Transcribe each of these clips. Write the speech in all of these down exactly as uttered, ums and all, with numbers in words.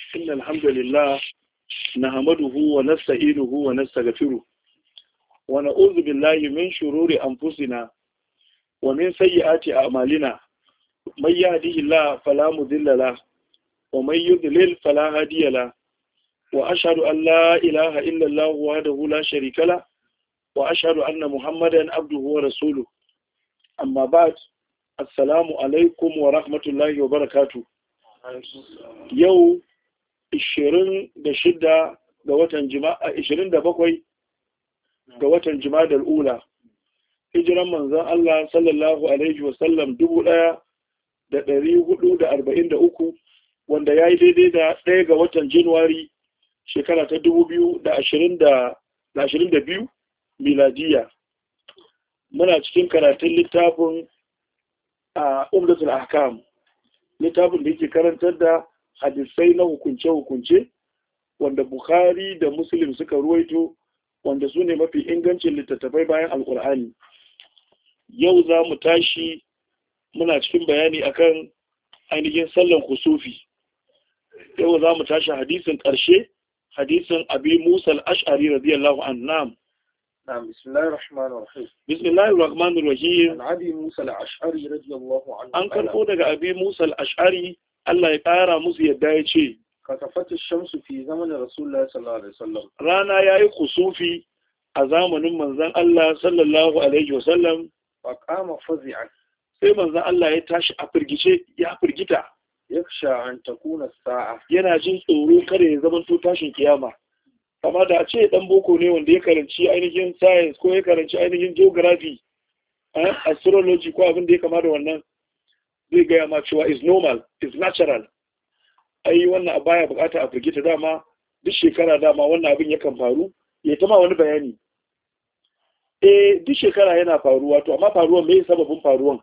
إن الحمد لله نحمده ونستعينه ونستغفره ونعوذ بالله من شرور أنفسنا ومن سيئات أعمالنا من يهده الله فلا مضل له ومن يضلل فلا هادي له وأشهد أن لا إله إلا الله وحده لا شريك له وأشهد أن محمدا عبده ورسوله أما بعد السلام عليكم ورحمة الله وبركاته. يوم ishirin da shida ga watan jima'a ishirin da bakwai ga watan jima'a ula hijiran manzon Allah sallallahu alaihi wasallam dubu ɗaya da ɗari hudu da arba'in da uku wanda ya yi daidai da ɗaya ga watan Januwari shekara ta dubu biyu da ashirin da ashirin da biyu miladiya. Muna cikin karatun littafin a Umdatul Ahkam, littafin da yake karantar da hadisai na hukunce-hukunce wanda Bukhari da Muslim suka ruwaito wanda su ne mafi ingancin littattafai bayan Alƙur'ani. Yau za mu tashi muna cikin bayani akan ainihin sallan kusufi. Yau za mu tashi hadisin ƙarshe, hadisin Abi Musa al-Ash'ari radiyallahu anhu. نعم بسم الله الرحمن الرحيم بسم الله الرحمن الرحيم. عن أبي موسى الأشعري رضي الله عنه an karɓo daga Abi Musa al-Ash'ari Allah ya ƙara musu yadda ya ce, kasafat shamsu fi zamanin Rasulullah sallallahu alaihi wasallam. Rana ya yi kusufi a zamanin manzan Allah sallallahu alaihi wasallam. Fa qama fazi'an. Sai manzan Allah ya tashi a firgice, ya firgita. Yaksha an takuna sa'a. Yana jin tsoro kada ya zama to tashin kiyama. Kama da a ce dan boko ne wanda ya karanci ainihin science ko ya karanci ainihin geography, astrology ko abin da ya kama da wannan. Zai gaya ma cewa is normal, is natural. Ai wannan a baya bukata a firgita dama duk shekara dama wannan abin yakan faru, ya ta ma wani bayani. Eh duk shekara yana faruwa to amma faruwan me sababin faruwan?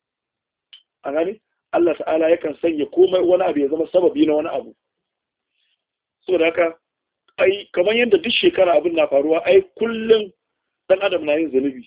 A gani Allah ta'ala yakan sanya komai wani abu ya zama sababi na wani abu. Saboda haka ai kamar yadda duk shekara abin na faruwa ai kullum dan adam na yin zanubi.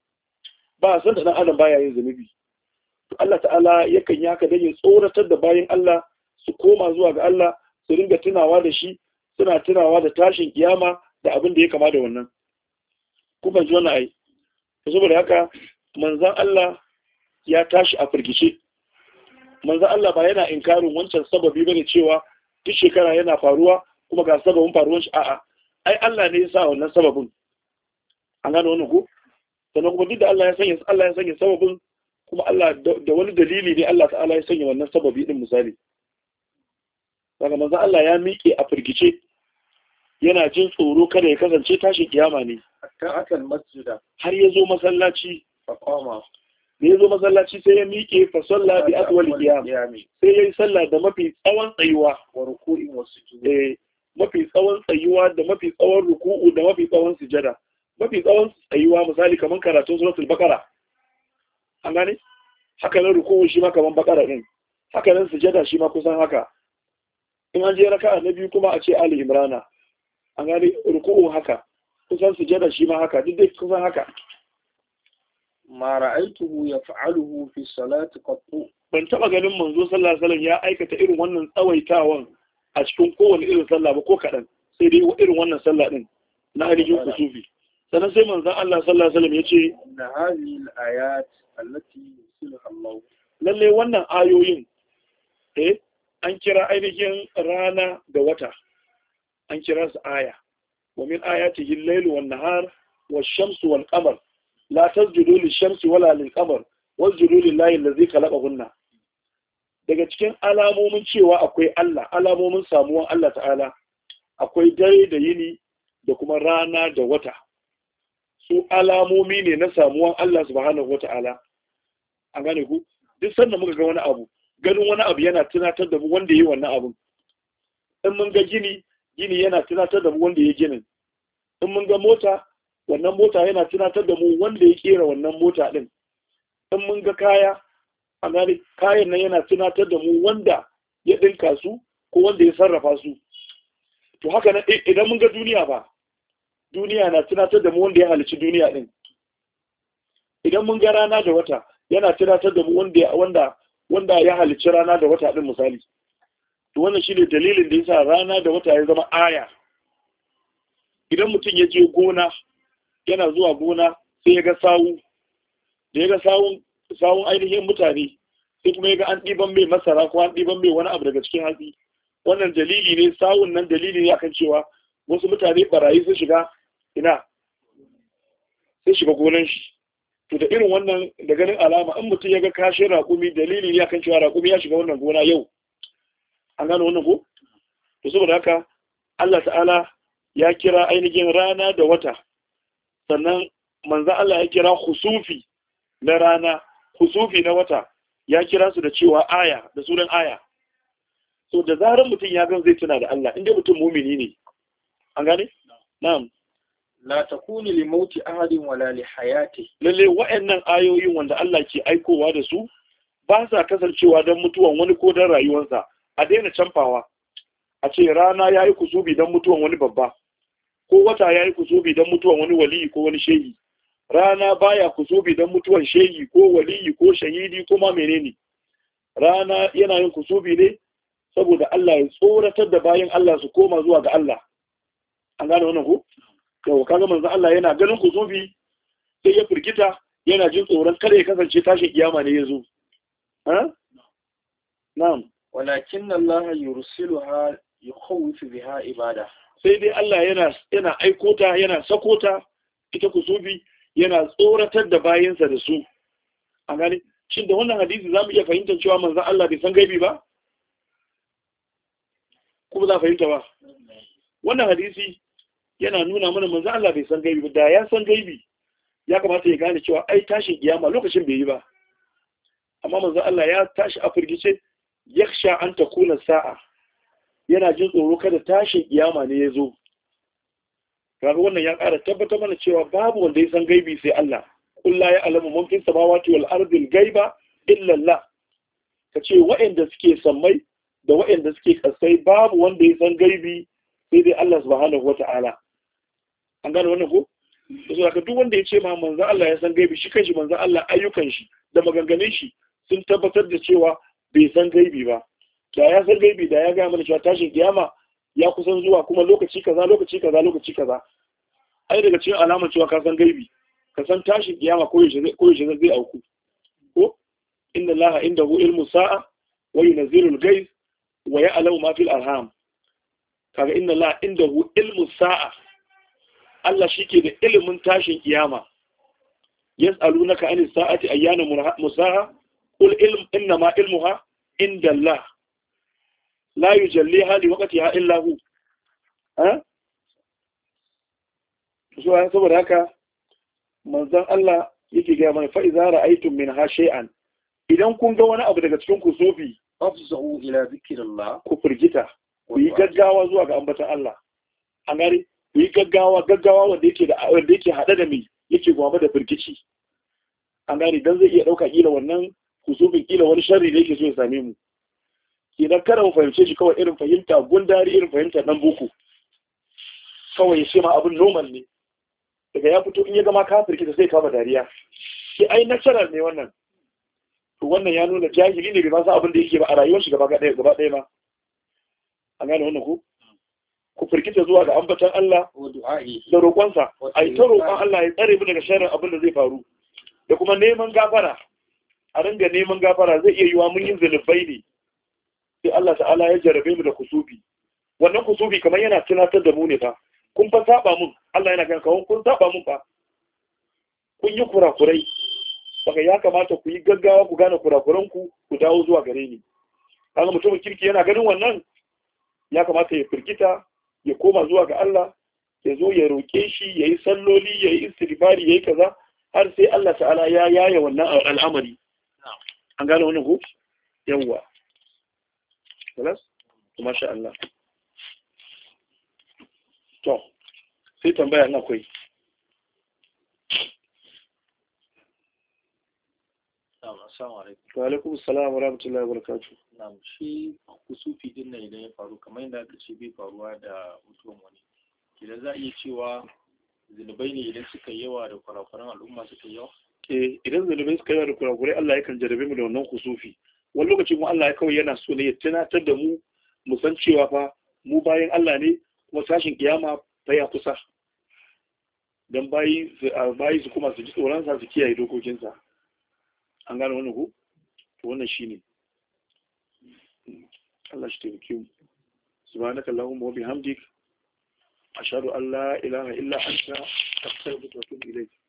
Ba san da dan adam baya yin zanubi. Allah ta'ala yakan yi haka don ya tsoratar da bayan Allah su koma zuwa ga Allah su ringa tunawa da shi suna tunawa da tashin kiyama da abin da ya kama da wannan. Kuma ji wannan ai. Saboda haka manzon Allah ya tashi a firgice. Manzon Allah ba yana inkarin wancan sababi bane cewa duk shekara yana faruwa kuma ga sababin faruwar shi a'a. Ai Allah ne ya sa wannan sababin. An gano wannan ko? Sannan kuma duk da Allah ya sanya Allah ya sanya sababin kuma Allah da wani dalili ne Allah ta'ala ya sanya wannan sababi din misali. Daga manzo Allah ya miƙe a firgice yana jin tsoro kada ya kasance tashin kiyama ne. Hatta akal masjida har ya zo masallaci fa qama. Da ya zo masallaci sai ya miƙe fa salla bi atwal qiyam. Sai yayi sallah da mafi tsawon tsayuwa wa ruku'in wa sujud. Eh mafi tsawon tsayuwa da mafi tsawon ruku'u da mafi tsawon sujada. Mafi tsawon tsayuwa misali kaman karatun suratul baqara. An gane? Haka nan ruku'u shi ma kaman bakara din. Haka nan sujada shi ma kusan haka. In an je raka'a na biyu kuma a ce Ali Imrana. An gane ruku'u haka. Kusan sujada shi ma haka, duk dai kusan haka. Ma ra'aytuhu yaf'aluhu fi salati qattu. Ban taba ganin manzo sallallahu alaihi wasallam ya aikata irin wannan tsawaitawan a cikin kowane irin sallah ba ko kadan. Sai dai irin wannan sallah din na ainihin kusufi. Sannan sai manzon Allah sallallahu alaihi wasallam ya ce inna hadhihi al-ayat allati yusiluha Allah. Lalle wannan ayoyin eh an kira ainihin rana da wata an kira su aya wa min ayatihi al-layl wan nahar wash-shamsu wal-qamar la tasjudu lish-shamsi wala lil-qamar wasjudu lillahi allazi khalaqahunna. Daga cikin alamomin cewa akwai Allah, alamomin samuwan Allah ta'ala akwai dare da yini da kuma rana da wata. Su alamomi ne na samuwan Allah subhanahu wata'ala. An gane ku duk sanda muka ga wani abu ganin wani abu yana tunatar da mu wanda yi wannan abun. In mun ga gini gini yana tunatar da mu wanda ya ginin. In mun ga mota wannan mota yana tunatar da mu wanda ya kera wannan mota din. In mun ga kaya an gane kayan nan yana tunatar da mu wanda ya dinka su ko wanda ya sarrafa su. To haka nan idan mun ga duniya ba duniya na tunatar da mu wanda ya halicci duniya din. Idan mun ga rana da wata yana tunatar da mu wanda wanda wanda ya halicci rana da wata din misali. to wannan shine dalilin da yasa rana da wata ya zama aya. Idan mutum ya je gona yana zuwa gona sai ya ga sawu da ya ga sawun sawun ainihin mutane sai kuma ya ga an ɗiban mai masara ko an ɗiban mai wani abu daga cikin hatsi, wannan dalili ne, sawun nan dalili ne akan cewa wasu mutane barayi sun shiga ina sai shiga gonan shi. To da irin wannan da ganin alama in mutum ya ga kashin raƙumi dalili ne akan cewa raƙumi ya shiga wannan gona yau. An gano wannan ko? To saboda haka Allah ta'ala ya kira ainihin rana da wata, sannan manzan Allah ya kira khusufi na rana, khusufi na wata ya kira su da cewa aya, da sunan aya. So da zarar mutum ya gan zai tuna da Allah, inda mutum mumini ne. An gane? Na'am. La takunu li mauti ahadin wala li hayati. Lalle wa'annan ayoyin wanda Allah ke aikowa da su ba sa kasancewa don mutuwan wani ko don rayuwarsa. A daina canfawa. A ce rana ya yi kusubi don mutuwan wani babba, ko wata ya yi kusubi don mutuwan wani waliyi ko wani shehi. Rana baya kusubi don mutuwan shehi ko waliyi ko shahidi ko ma menene. Rana yana yin kusubi ne saboda Allah ya tsoratar da bayan Allah su koma zuwa ga Allah. An gane wannan ko? Yau kaga manzo Allah yana ganin kusubi sai ya firgita, yana jin tsoron kada ya kasance tashin kiyama ne yazo. Ha? Na'am. Walakin Allah yursiluha yukhawwifu biha ibada. Sai dai Allah yana yana aiko ta, yana sako ta ita kusubi, yana tsoratar da bayansa da su. An gane? Shin da wannan hadisi zamu iya fahimtar cewa manzo Allah bai san gaibi ba? Kuma za fahimta ba? Wannan hadisi yana nuna mana manzo Allah bai san gaibi ba. Da ya san gaibi ya kamata ya gane cewa ai tashin kiyama lokacin bai yi ba. Amma manzo Allah ya tashi a firgice, yakhsha an takuna sa'a, yana jin tsoro kada tashin kiyama ne ya zo. Kaga wannan ya ƙara tabbatar mana cewa babu wanda ya san gaibi sai Allah. Qul la ya'lamu man fis samawati wal ardi al ghaiba illa Allah. Kace waɗanda suke sammai da waɗanda suke kasai babu wanda ya san gaibi sai dai Allah subhanahu wata'ala. An gane wannan ko? So haka duk wanda ya ce ma manzo Allah ya san gaibi, shi kanshi manzo Allah ayyukan shi da maganganun shi sun tabbatar da cewa bai san gaibi ba. Da ya san gaibi da ya ga mana cewa tashin kiyama ya kusan zuwa kuma lokaci kaza lokaci kaza lokaci kaza. Ai daga cikin alamar cewa ka san gaibi, ka san tashin kiyama ko yaushe zai ko yaushe zai auku. Ko inna Allaha indahu ilmu sa'a wa yunzilu al-ghayth wa ya'lamu ma fil arham. Kaga inna Allaha indahu ilmu sa'a. Allah shike da ilimin tashin kiyama. Yas'alunaka anis sa'ati ayyana musaha qul ilm inna ma ilmuha inda Allah la yujalliha li waqtiha illa hu. Ha? So saboda haka manzon Allah yake ga mana fa idza ra'aytum minha shay'an, idan kun ga wani abu daga cikin ku sofi afza'u ila zikrillah, ku firgita, ku yi gaggawa zuwa ga ambatan Allah. An gari ku yi gaggawa gaggawa wanda yake da wanda yake hada da mai yake gwaba da firgici. An gari dan zai iya dauka kila wannan kusufin kila wani sharri da yake so ya same mu. Idan kada mu fahimce shi kawai irin fahimta gundari, irin fahimta dan boko, kawai ya ce ma abin normal ne, daga ya fito in ya gama kafirki da sai kama dariya, sai ai natural ne wannan. To wannan ya nuna jahili ne bai ba sa abin da yake ba a rayuwar shi gaba ɗaya gaba ɗaya ma. An gane wannan ku? Ku firgita zuwa ga ambatan Allah da roƙonsa, ai ta roƙon Allah ya tsare mu daga sharrin abin da zai faru, da kuma neman gafara. A ringa neman gafara, zai iya yiwa mun yin zunubai ne sai Allah ta'ala ya jarabe mu da kusufi. Wannan kusufi kamar yana tunatar da mu ne fa, kun fa saba mun, Allah yana ganin kawai kun saba mun fa, kun yi kurakurai, baka ya kamata ku yi gaggawa ku gane kurakuranku ku dawo zuwa gare ni. Kaga mutumin kirki yana ganin wannan, ya kamata ya firgita, ya koma zuwa ga Allah, ya zo ya roƙe shi, ya yi salloli, ya yi istighfari, ya yi kaza, har sai Allah ta'ala ya yaya wannan al'amari. An gane wannan ko? Yawwa. Kalas? Masha Allah. To, sai tambaya na akwai. Assalamu alaikum. Wa alaikum assalam wa rahmatullahi wa barakatuh. Na'am, shi kusufi din nan idan ya faru kamar yadda aka ce bai faruwa da mutuwan wani. Idan za a iya cewa zunubai ne idan suka yawa da kurakuran al'umma suka yawa? Eh, idan zunubai suka yawa da kurakurai Allah yakan jarabe mu da wannan kusufi. Wani lokaci kuma Allah ya kawai yana so ne ya tunatar da mu mu san cewa fa mu bayan Allah ne kuma tashin kiyama fa ya kusa dan bayi bayi su kuma su ji tsoron sa su kiyaye dokokin sa an gane wannan ku to wannan shine Allah shi taimake mu subhanaka allahumma wa bihamdik ashhadu an la ilaha illa anta astaghfiruka wa atubu ilayk